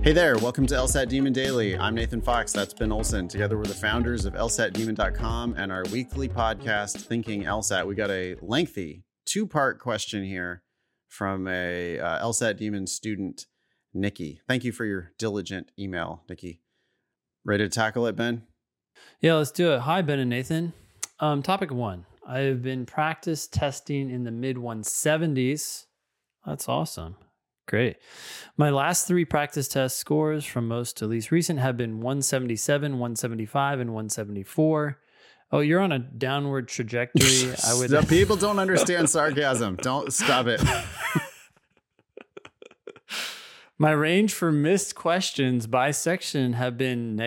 Hey there, welcome to LSAT Demon Daily. I'm Nathan Fox, that's Ben Olson. Together we're the founders of LSATdemon.com and our weekly podcast, Thinking LSAT. We got a lengthy two-part question here from a LSAT Demon student, Nikki. Thank you for your diligent email, Nikki. Ready to tackle it, Ben? Yeah, let's do it. Hi, Ben and Nathan. Topic 1. I have been practice testing in the mid-170s. That's awesome. Great. My last 3 practice test scores from most to least recent have been 177, 175, and 174. Oh, you're on a downward trajectory. People don't understand sarcasm. Don't stop it. My range for missed questions by section have been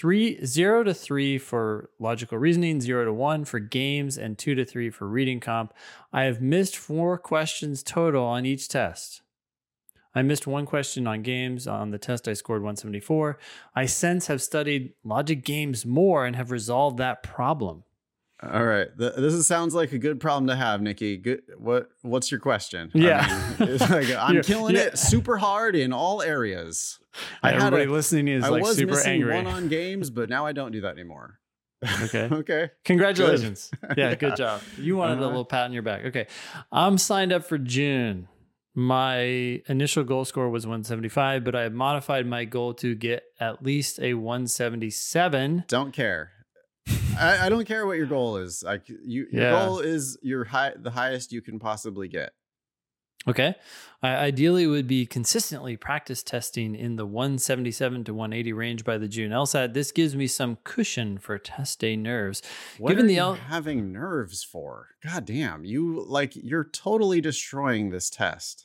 0 to 3 for logical reasoning, 0 to 1 for games, and 2 to 3 for reading comp. I have missed 4 questions total on each test. I missed 1 question on games. On the test, I scored 174. I since have studied logic games more and have resolved that problem. All right. This sounds like a good problem to have, Nikki. Good. What's your question? Yeah. I mean, it's like, I'm killing it super hard in all areas. Everybody listening is like super angry. I was missing 1 on games, but now I don't do that anymore. Okay. Okay. Congratulations. Good. Yeah, good job. You wanted a little pat on your back. Okay. I'm signed up for June. My initial goal score was 175, but I have modified my goal to get at least a 177. Don't care. I don't care what your goal is. Your goal is the highest you can possibly get. Okay. I ideally would be consistently practice testing in the 177 to 180 range by the June LSAT. This gives me some cushion for test day nerves. What are you having nerves for? God damn, you're totally destroying this test.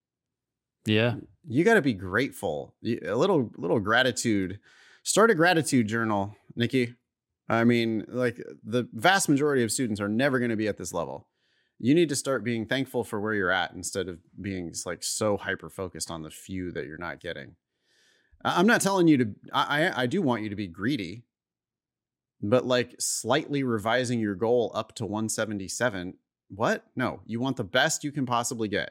Yeah. You got to be grateful. A little gratitude. Start a gratitude journal, Nikki. I mean, like the vast majority of students are never going to be at this level. You need to start being thankful for where you're at instead of being like so hyper focused on the few that you're not getting. I'm not telling you to, I do want you to be greedy, but like slightly revising your goal up to 177. What? No, you want the best you can possibly get.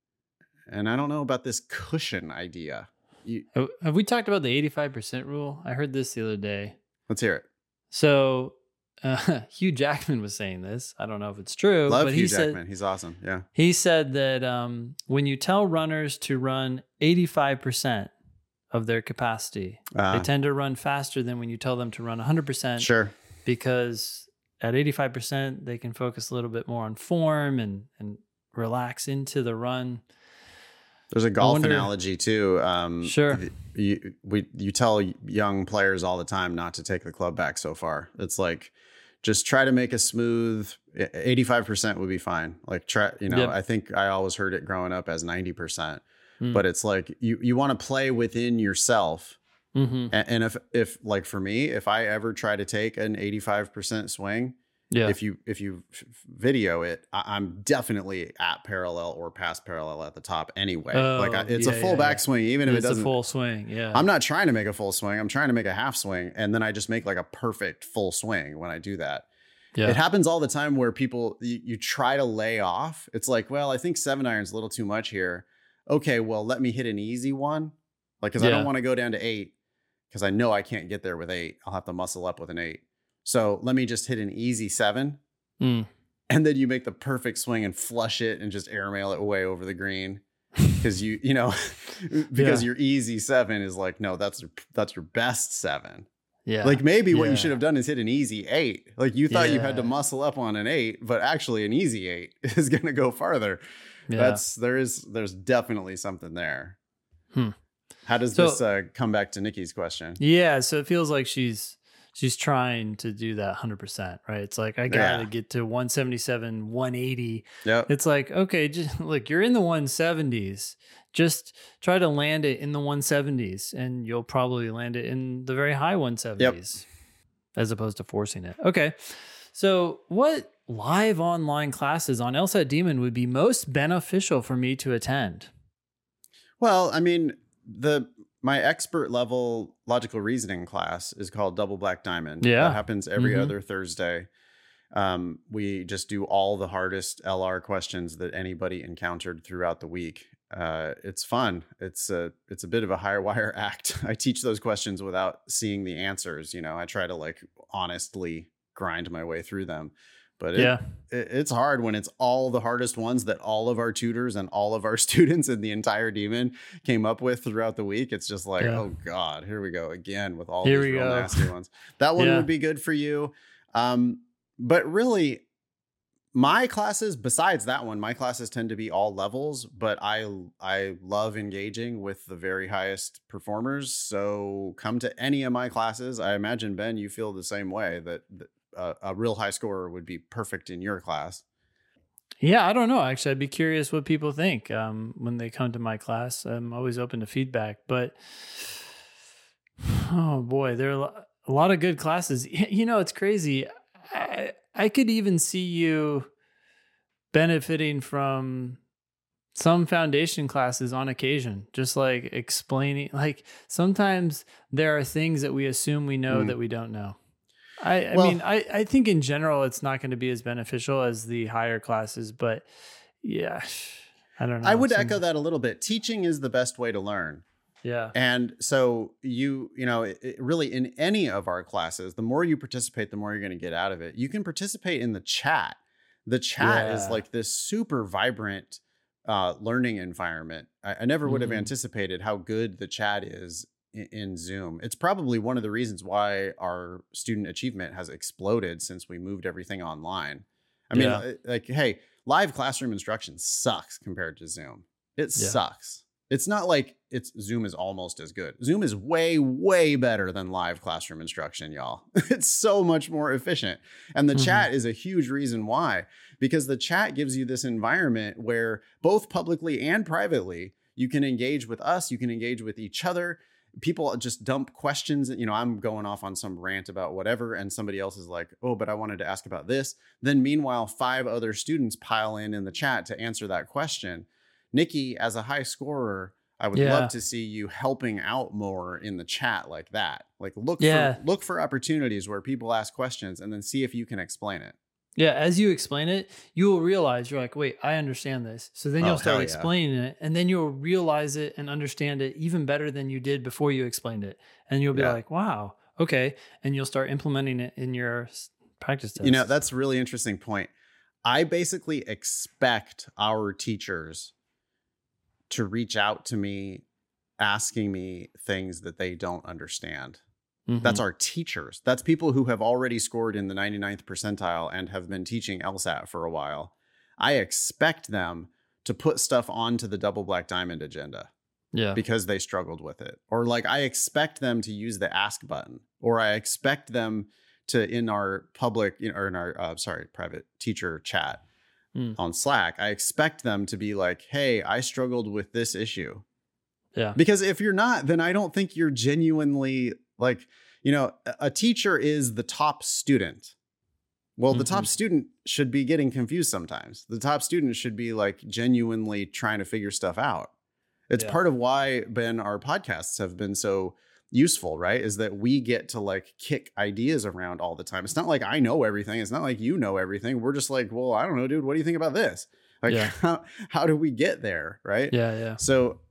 And I don't know about this cushion idea. Have we talked about the 85% rule? I heard this the other day. Let's hear it. So Hugh Jackman was saying this. I don't know if it's true. Love Hugh Jackman. He's awesome. Yeah. He said that when you tell runners to run 85% of their capacity, they tend to run faster than when you tell them to run 100%. Sure. Because at 85%, they can focus a little bit more on form and relax into the run. There's a golf analogy too. Sure. You tell young players all the time not to take the club back so far. It's like, just try to make a smooth 85% would be fine. Like Yep. I think I always heard it growing up as 90%, but it's like you want to play within yourself. Mm-hmm. And if like for me, if I ever try to take an 85% swing, if you video it, I'm definitely at parallel or past parallel at the top anyway. It's a full backswing, even if it doesn't. It's a full swing. Yeah. I'm not trying to make a full swing. I'm trying to make a half swing. And then I just make like a perfect full swing when I do that. Yeah. It happens all the time where people, you try to lay off. It's like, well, I think 7-iron's a little too much here. Okay, well, let me hit an easy one. Like, cause I don't want to go down to 8 because I know I can't get there with 8. I'll have to muscle up with an 8. So let me just hit an easy 7. And then you make the perfect swing and flush it and just airmail it way over the green. Because your easy 7 is like, no, that's your best 7. Yeah. Like maybe what you should have done is hit an easy 8. Like you thought you had to muscle up on an 8, but actually an easy 8 is going to go farther. Yeah. There's definitely something there. How does this come back to Nikki's question? Yeah. So it feels like she's trying to do that 100%, right? It's like, I got to get to 177, 180. Yep. It's like, okay, just look, you're in the 170s. Just try to land it in the 170s and you'll probably land it in the very high 170s as opposed to forcing it. Okay. So what live online classes on LSAT Demon would be most beneficial for me to attend? Well, I mean, my expert level logical reasoning class is called Double Black Diamond. Yeah. That happens every other Thursday. We just do all the hardest LR questions that anybody encountered throughout the week. It's fun. It's a bit of a higher wire act. I teach those questions without seeing the answers. I try to like honestly grind my way through them, but it's hard when it's all the hardest ones that all of our tutors and all of our students in the entire Demon came up with throughout the week. It's just like, oh God, here we go again with all these real nasty ones. That one would be good for you. But really, my classes, besides that one, my classes tend to be all levels, but I love engaging with the very highest performers. So come to any of my classes. I imagine, Ben, you feel the same way, that a real high scorer would be perfect in your class. Yeah, I don't know. Actually, I'd be curious what people think when they come to my class. I'm always open to feedback, but oh boy, there are a lot of good classes. It's crazy. I could even see you benefiting from some foundation classes on occasion, just like explaining, like sometimes there are things that we assume we know that we don't know. I think in general, it's not going to be as beneficial as the higher classes, but yeah, I don't know. I would echo that a little bit. Teaching is the best way to learn. Yeah. And so really in any of our classes, the more you participate, the more you're going to get out of it. You can participate in the chat. The chat is like this super vibrant learning environment. I never would have anticipated how good the chat is in Zoom. It's probably one of the reasons why our student achievement has exploded since we moved everything online. I mean, like, hey, live classroom instruction sucks compared to Zoom. It sucks. It's not like Zoom is almost as good. Zoom is way, way better than live classroom instruction, y'all. It's so much more efficient. And the chat is a huge reason why, because the chat gives you this environment where both publicly and privately, you can engage with us, you can engage with each other. People just dump questions. I'm going off on some rant about whatever, and somebody else is like, oh, but I wanted to ask about this. Then meanwhile, 5 other students pile in the chat to answer that question. Nikki, as a high scorer, I would love to see you helping out more in the chat like that. Like look for opportunities where people ask questions and then see if you can explain it. Yeah, as you explain it, you will realize you're like, wait, I understand this. So then you'll start explaining it, and then you'll realize it and understand it even better than you did before you explained it. And you'll be like, wow, okay. And you'll start implementing it in your practice tests. That's a really interesting point. I basically expect our teachers to reach out to me asking me things that they don't understand. That's our teachers. That's people who have already scored in the 99th percentile and have been teaching LSAT for a while. I expect them to put stuff onto the double black diamond agenda. Yeah. Because they struggled with it. Or like I expect them to use the ask button, or I expect them to, in our public, or in our private teacher chat on Slack, I expect them to be like, hey, I struggled with this issue. Yeah. Because if you're not, then I don't think you're genuinely like, a teacher is the top student. Well, the top student should be getting confused sometimes. The top student should be like genuinely trying to figure stuff out. It's part of why, Ben, our podcasts have been so useful, right? Is that we get to like kick ideas around all the time. It's not like I know everything. It's not like you know everything. We're just like, well, I don't know, dude. What do you think about this? Like, how do we get there? Right. Yeah. So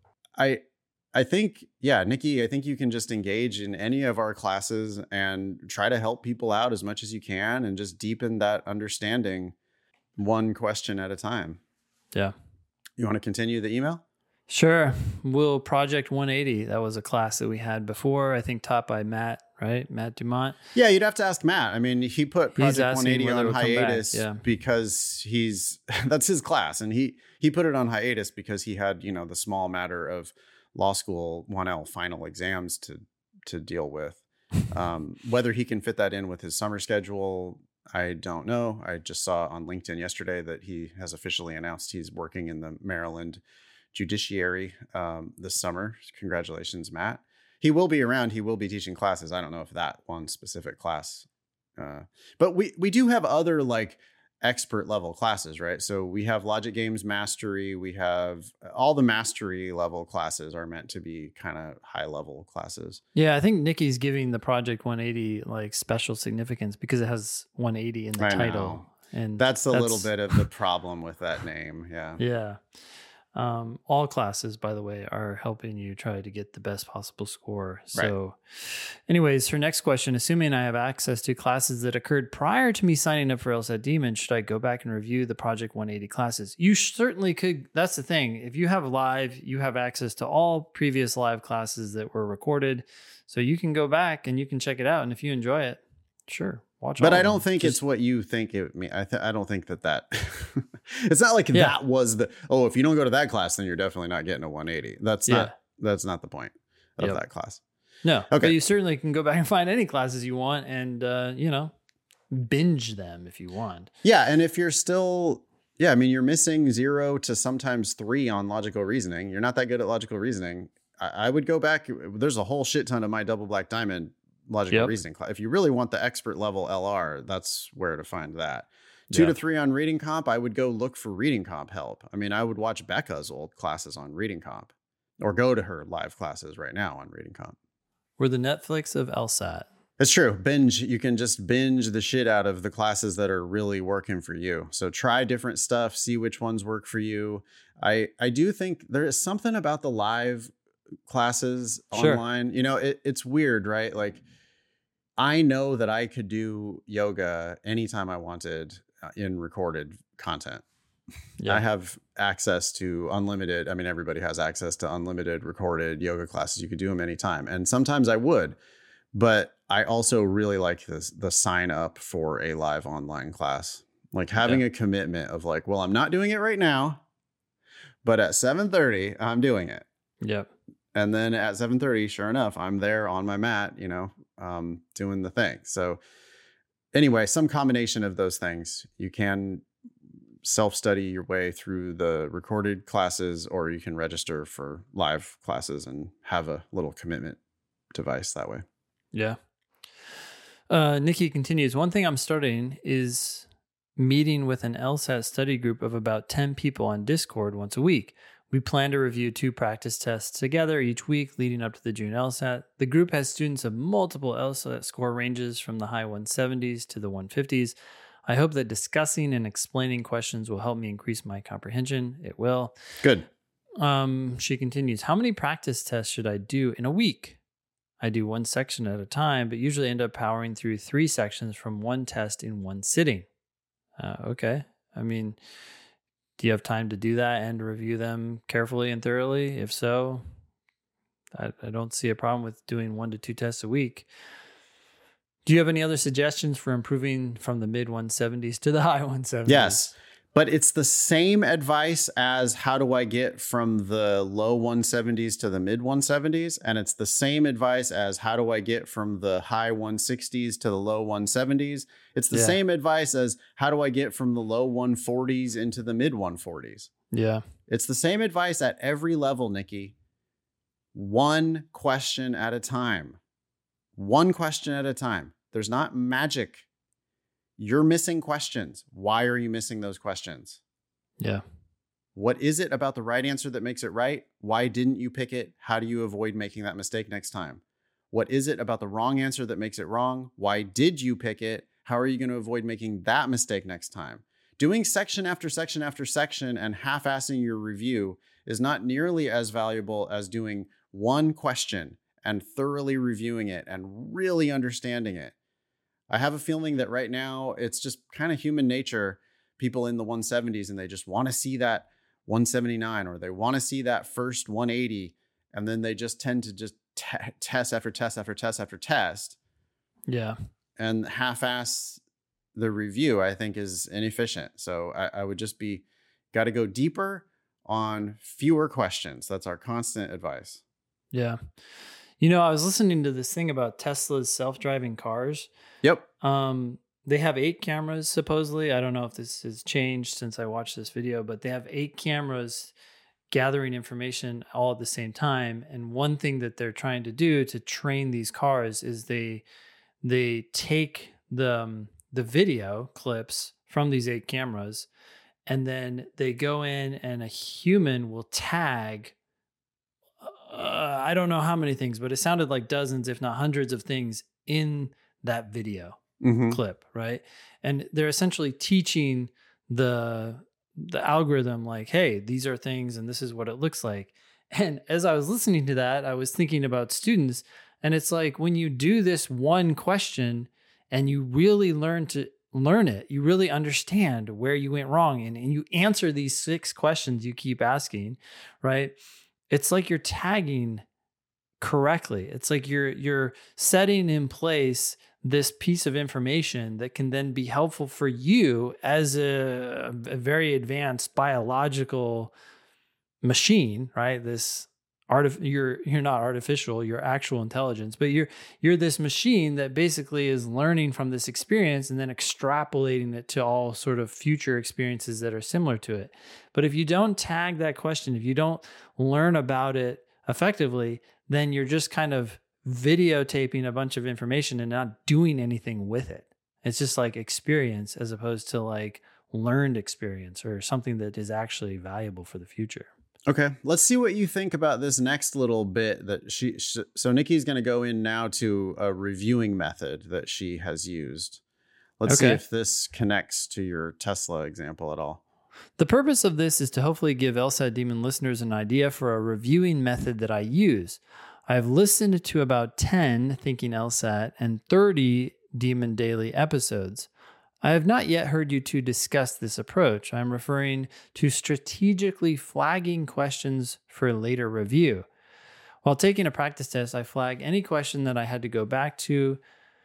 I think, Nikki, I think you can just engage in any of our classes and try to help people out as much as you can and just deepen that understanding one question at a time. Yeah. You want to continue the email? Sure. Will Project 180. That was a class that we had before, I think taught by Matt, right? Matt Dumont. Yeah, you'd have to ask Matt. I mean, he put Project 180 on hiatus because that's his class. And he put it on hiatus because he had, the small matter of law school 1L final exams to deal with. Whether he can fit that in with his summer schedule, I don't know. I just saw on LinkedIn yesterday that he has officially announced he's working in the Maryland judiciary this summer. Congratulations, Matt. He will be around. He will be teaching classes. I don't know if that one specific class, but we do have other like expert level classes, right? So we have Logic Games Mastery. We have all the mastery level classes are meant to be kind of high level classes. Yeah, I think Nikki's giving the Project 180 like special significance because it has 180 in the title. And that's a little bit of the problem with that name. Yeah. Yeah. All classes, by the way, are helping you try to get the best possible score. So anyways, her next question, assuming I have access to classes that occurred prior to me signing up for LSAT Demon, should I go back and review the Project 180 classes? You certainly could. That's the thing. If you have live, you have access to all previous live classes that were recorded. So you can go back and you can check it out. And if you enjoy it, sure. Watch. But I don't think it's what you think it means. I don't think that it's not like that was if you don't go to that class, then you're definitely not getting a 180. That's not the point of that class. No. Okay. But you certainly can go back and find any classes you want and, binge them if you want. Yeah. And if you're still, you're missing 0 to sometimes 3 on logical reasoning. You're not that good at logical reasoning. I would go back. There's a whole shit ton of my double black diamond logical reasoning class. If you really want the expert level LR, that's where to find that. 2 to 3 on reading comp, I would go look for reading comp help. I mean, I would watch Becca's old classes on reading comp or go to her live classes right now on reading comp. We're the Netflix of LSAT. It's true. Binge. You can just binge the shit out of the classes that are really working for you. So try different stuff, see which ones work for you. I do think there is something about the live classes online. It's weird, right? Like, I know that I could do yoga anytime I wanted in recorded content. Yeah. I have access to unlimited. I mean, everybody has access to unlimited recorded yoga classes. You could do them anytime. And sometimes I would, but I also really like the sign up for a live online class, like having a commitment of like, well, I'm not doing it right now, but at 7:30, I'm doing it. Yep. And then at 7:30, sure enough, I'm there on my mat, doing the thing. So anyway, some combination of those things. You can self-study your way through the recorded classes, or you can register for live classes and have a little commitment device that way. Yeah. Nikki continues, one thing I'm starting is meeting with an LSAT study group of about 10 people on Discord once a week. We plan to review 2 practice tests together each week leading up to the June LSAT. The group has students of multiple LSAT score ranges from the high 170s to the 150s. I hope that discussing and explaining questions will help me increase my comprehension. It will. Good. She continues, how many practice tests should I do in a week? I do 1 section at a time, but usually end up powering through 3 sections from 1 test in 1 sitting. Okay. I mean, do you have time to do that and review them carefully and thoroughly? If so, I don't see a problem with doing 1 to 2 tests a week. Do you have any other suggestions for improving from the mid 170s to the high 170s? Yes, but it's the same advice as how do I get from the low 170s to the mid 170s. And it's the same advice as how do I get from the high 160s to the low 170s. It's the same advice as how do I get from the low 140s into the mid 140s. Yeah. It's the same advice at every level, Nikki. 1 question at a time. 1 question at a time. There's not magic. You're missing questions. Why are you missing those questions? Yeah. What is it about the right answer that makes it right? Why didn't you pick it? How do you avoid making that mistake next time? What is it about the wrong answer that makes it wrong? Why did you pick it? How are you going to avoid making that mistake next time? Doing section after section after section and half-assing your review is not nearly as valuable as doing 1 question and thoroughly reviewing it and really understanding it. I have a feeling that right now it's just kind of human nature, people in the 170s, and they just want to see that 179 or they want to see that first 180. And then they just tend to just test after test after test after test. Yeah. And half-ass the review, I think, is inefficient. So I would just got to go deeper on fewer questions. That's our constant advice. Yeah. I was listening to this thing about Tesla's self-driving cars. Yep. They have 8 cameras, supposedly. I don't know if this has changed since I watched this video, but they have 8 cameras gathering information all at the same time. And one thing that they're trying to do to train these cars is they take the video clips from these 8 cameras, and then they go in and a human will tag I don't know how many things, but it sounded like dozens, if not hundreds of things in that video clip, right? And they're essentially teaching the the algorithm like, hey, these are things and this is what it looks like. And as I was listening to that, I was thinking about students, and it's like when you do this one question and you really learn it, you really understand where you went wrong, and you answer these 6 questions you keep asking, right? It's like you're tagging correctly. It's like you're setting in place this piece of information that can then be helpful for you as a very advanced biological machine, right? You're not artificial, you're actual intelligence, but you're this machine that basically is learning from this experience and then extrapolating it to all sort of future experiences that are similar to it. But if you don't tag that question, if you don't learn about it effectively, then you're just kind of videotaping a bunch of information and not doing anything with it. It's just like experience as opposed to like learned experience or something that is actually valuable for the future. Okay, let's see what you think about this next little bit that so Nikki's going to go in now to a reviewing method that she has used. Let's see if this connects to your Tesla example at all. The purpose of this is to hopefully give LSAT Demon listeners an idea for a reviewing method that I use. I've listened to about 10 Thinking LSAT and 30 Demon Daily episodes. I have not yet heard you two discuss this approach. I'm referring to strategically flagging questions for later review. While taking a practice test, I flag any question that I had to go back to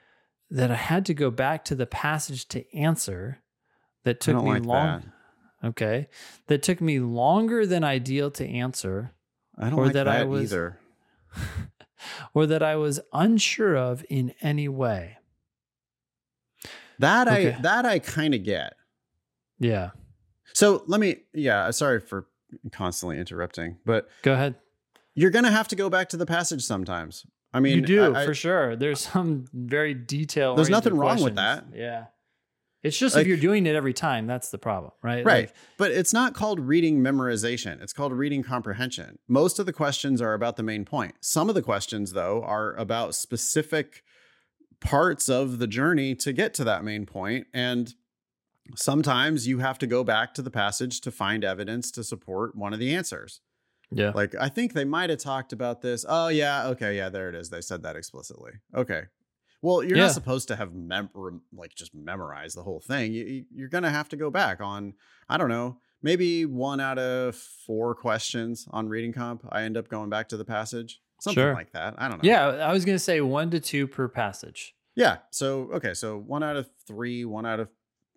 the passage to answer that took me long. Okay. That took me longer than ideal to answer. I don't like that either. Or that I was unsure of in any way. That I kind of get. Yeah. So sorry for constantly interrupting, but go ahead. You're going to have to go back to the passage sometimes. I mean, you do for sure. There's some very detailed. There's nothing wrong with that. Yeah. It's just if you're doing it every time, that's the problem, right? Right. But it's not called reading memorization. It's called reading comprehension. Most of the questions are about the main point. Some of the questions, though, are about specific parts of the journey to get to that main point. And sometimes you have to go back to the passage to find evidence to support one of the answers. Yeah. Like, I think they might have talked about this. Oh, yeah. Okay. Yeah, there it is. They said that explicitly. Okay. Well, you're not supposed to have just memorize the whole thing. You're going to have to go back on, I don't know, maybe 1 out of 4 questions on reading comp. I end up going back to the passage. Something like that. I don't know. Yeah, I was going to say 1 to 2 per passage. Yeah. So, okay. So 1 out of 3, 1 out of,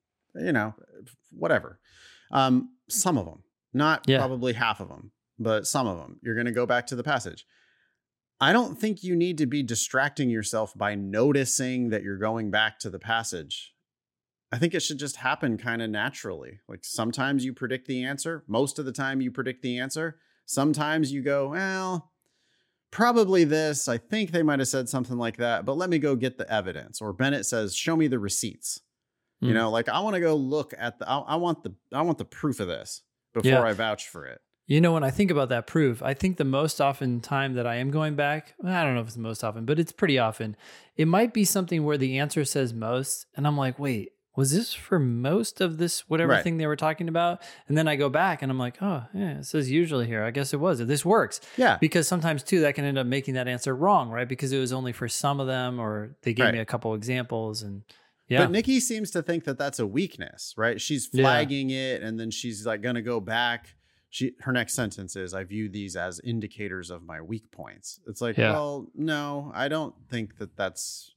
whatever. Some of them, not probably half of them, but some of them, you're going to go back to the passage. I don't think you need to be distracting yourself by noticing that you're going back to the passage. I think it should just happen kind of naturally. Like sometimes you predict the answer. Most of the time you predict the answer. Sometimes you go, well, probably this. I think they might have said something like that, but let me go get the evidence. Or Bennett says, show me the receipts. I want to go look at I want the proof of this before I vouch for it. When I think about that proof, I think the most often time that I am going back, I don't know if it's the most often, but it's pretty often. It might be something where the answer says most, and I'm like, wait, was this for most of this whatever thing they were talking about? And then I go back and I'm like, oh, yeah, it says usually here. I guess it was. This works. Yeah. Because sometimes, too, that can end up making that answer wrong, right? Because it was only for some of them, or they gave me a couple examples, and But Nikki seems to think that that's a weakness, right? She's flagging it, and then she's like going to go back. Her next sentence is, I view these as indicators of my weak points. It's like, well, no, I don't think that's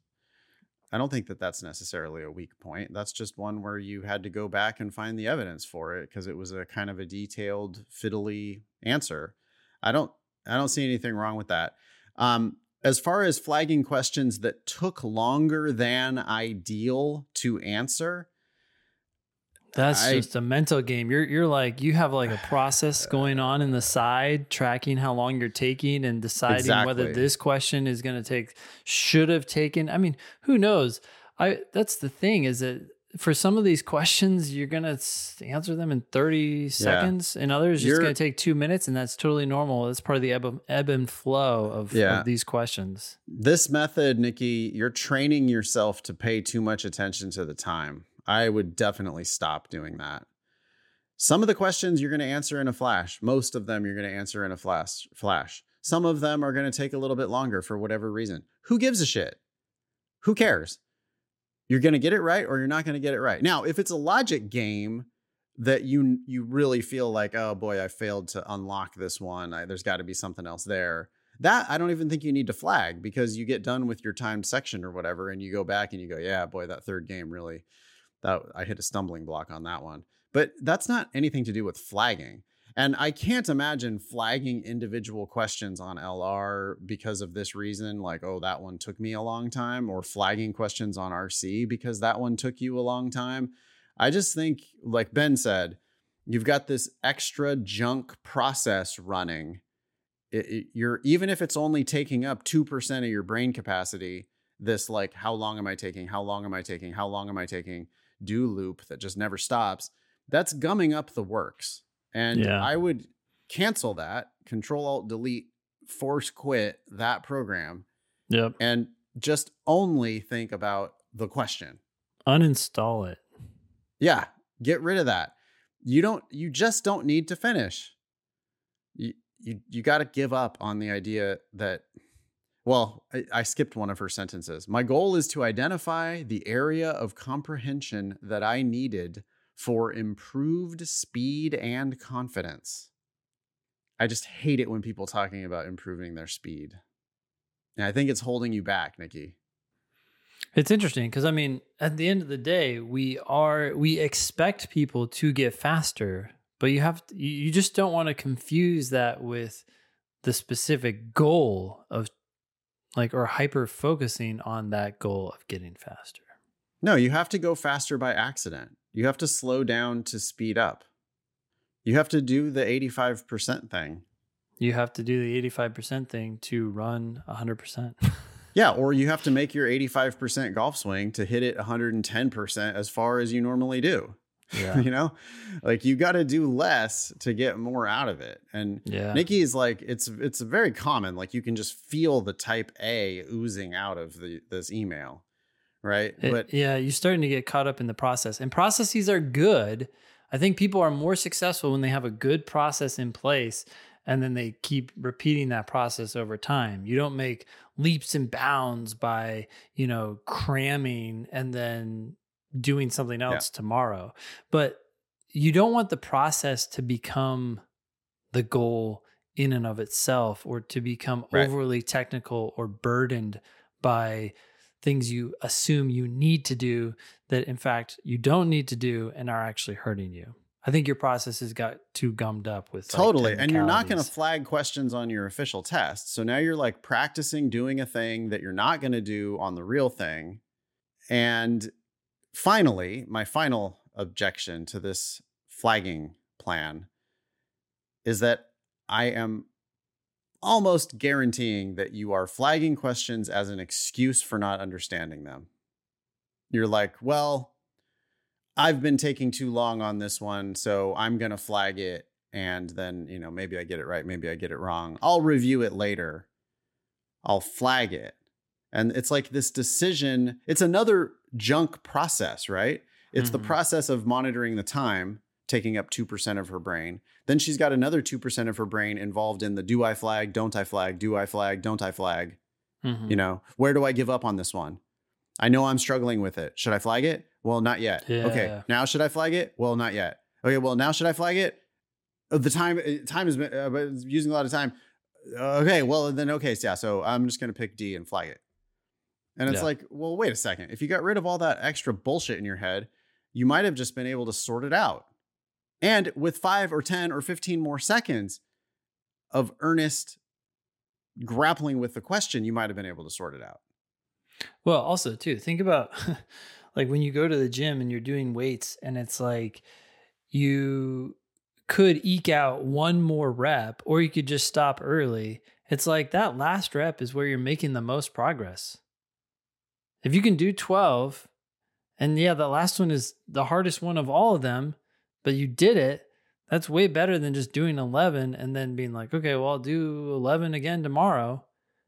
necessarily a weak point. That's just one where you had to go back and find the evidence for it because it was a kind of a detailed, fiddly answer. I don't see anything wrong with that. As far as flagging questions that took longer than ideal to answer, that's just a mental game. You're like, you have like a process going on in the side, tracking how long you're taking and deciding whether this question is going to should have taken. I mean, who knows? That's the thing, is that for some of these questions, you're going to answer them in 30 seconds, and others it's going to take 2 minutes, and that's totally normal. That's part of the ebb and flow of these questions. This method, Nikki, you're training yourself to pay too much attention to the time. I would definitely stop doing that. Some of the questions you're going to answer in a flash. Most of them you're going to answer in a flash. Some of them are going to take a little bit longer for whatever reason. Who gives a shit? Who cares? You're going to get it right or you're not going to get it right. Now, if it's a logic game that you really feel like, oh boy, I failed to unlock this one, there's got to be something else there. That I don't even think you need to flag, because you get done with your timed section or whatever and you go back and you go, yeah, boy, that third game really, that I hit a stumbling block on that one. But that's not anything to do with flagging. And I can't imagine flagging individual questions on LR because of this reason, like, oh, that one took me a long time, or flagging questions on RC because that one took you a long time. I just think, like Ben said, you've got this extra junk process running. You're, even if it's only taking up 2% of your brain capacity, this like, how long am I taking? How long am I taking? How long am I taking? Do loop that just never stops. That's gumming up the works. And I would cancel that, Control-Alt-Delete, force quit that program. Yep. And just only think about the question. Uninstall it. Yeah. Get rid of that. You just don't need to finish. You got to give up on the idea that, well, I skipped one of her sentences. My goal is to identify the area of comprehension that I needed for improved speed and confidence. I just hate it when people talking about improving their speed. And I think it's holding you back, Nikki. It's interesting because, I mean, at the end of the day, we expect people to get faster, but you just don't want to confuse that with the specific goal of like, or hyper focusing on that goal of getting faster. No, you have to go faster by accident. You have to slow down to speed up. You have to do the 85% thing. You have to do the 85% thing to run 100%. Yeah, or you have to make your 85% golf swing to hit it 110% as far as you normally do. Yeah. You know, like you got to do less to get more out of it. And Nikki is like, it's very common. Like you can just feel the type A oozing out of this email. Right. You're starting to get caught up in the process, and processes are good. I think people are more successful when they have a good process in place and then they keep repeating that process over time. You don't make leaps and bounds by, cramming and then doing something else tomorrow. But you don't want the process to become the goal in and of itself, or to become overly technical or burdened by things you assume you need to do that in fact you don't need to do and are actually hurting you. I think your process has got too gummed up with totally. And you're not going to flag questions on your official test. So now you're like practicing doing a thing that you're not going to do on the real thing. And finally, my final objection to this flagging plan is that I am almost guaranteeing that you are flagging questions as an excuse for not understanding them. You're like, well, I've been taking too long on this one, so I'm going to flag it. And then, maybe I get it right. Maybe I get it wrong. I'll review it later. I'll flag it. And it's like this decision. It's another junk process, right? It's the process of monitoring the time, taking up 2% of her brain. Then she's got another 2% of her brain involved in the do I flag, don't I flag, do I flag, don't I flag? Where do I give up on this one? I know I'm struggling with it. Should I flag it? Well, not yet. Yeah. Okay. Now should I flag it? Well, not yet. Okay. Well, now should I flag it? The time has been using a lot of time. Okay. Well, then, okay. So, yeah. So I'm just going to pick D and flag it. And it's like, well, wait a second. If you got rid of all that extra bullshit in your head, you might have just been able to sort it out. And with 5 or 10 or 15 more seconds of earnest grappling with the question, you might have been able to sort it out. Well, also too, think about like when you go to the gym and you're doing weights and it's like you could eke out one more rep or you could just stop early. It's like that last rep is where you're making the most progress. If you can do 12 and the last one is the hardest one of all of them, but you did it, that's way better than just doing 11 and then being like, okay, well, I'll do 11 again tomorrow.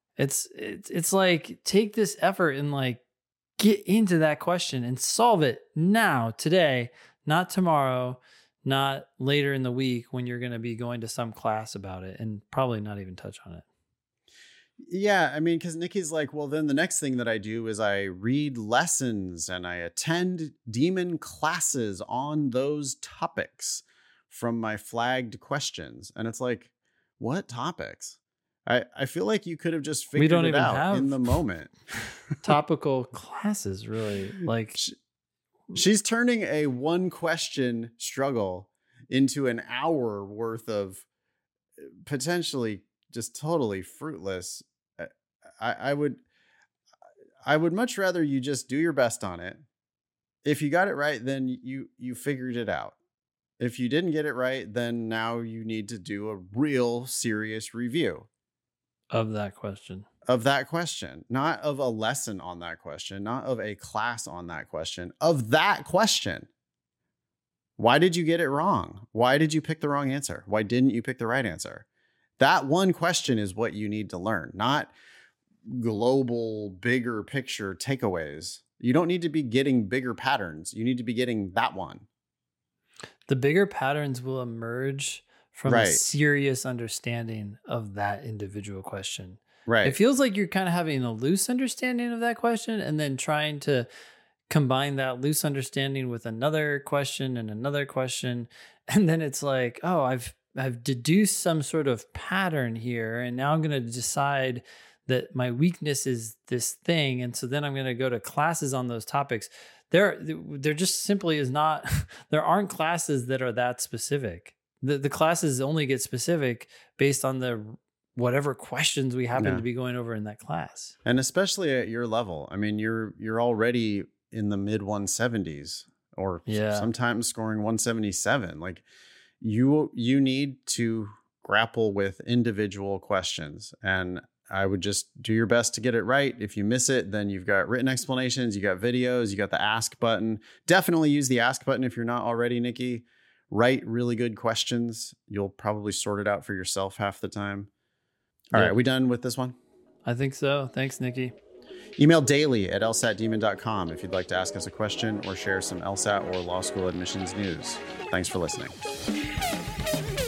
It's like, take this effort and like get into that question and solve it now, today, not tomorrow, not later in the week when you're going to be going to some class about it and probably not even touch on it. Yeah, I mean, because Nikki's like, well, then the next thing that I do is I read lessons and I attend demon classes on those topics from my flagged questions. And it's like, what topics? I feel like you could have just figured it out in the moment. Topical classes, really. Like she's turning a 1-question struggle into an hour worth of potentially just totally fruitless. I would much rather you just do your best on it. If you got it right, then you figured it out. If you didn't get it right, then now you need to do a real serious review of that question. Not of a lesson on that question, not of a class on that question, of that question. Why did you get it wrong? Why did you pick the wrong answer? Why didn't you pick the right answer? That one question is what you need to learn, not global, bigger picture takeaways. You don't need to be getting bigger patterns. You need to be getting that one. The bigger patterns will emerge from a serious understanding of that individual question. Right. It feels like you're kind of having a loose understanding of that question and then trying to combine that loose understanding with another question and another question. And then it's like, oh, I've deduced some sort of pattern here. And now I'm going to decide that my weakness is this thing. And so then I'm going to go to classes on those topics. There just simply is not, there aren't classes that are that specific. The classes only get specific based on the whatever questions we happen to be going over in that class. And especially at your level. I mean, you're already in the mid 170s or sometimes scoring 177. Like you need to grapple with individual questions, and I would just do your best to get it right. If you miss it, then you've got written explanations, you got videos, you got the ask button. Definitely use the ask button if you're not already, Nikki. Write really good questions. You'll probably sort it out for yourself half the time. All right, we done with this one? I think so. Thanks, Nikki. Email daily@lsatdemon.com if you'd like to ask us a question or share some LSAT or law school admissions news. Thanks for listening.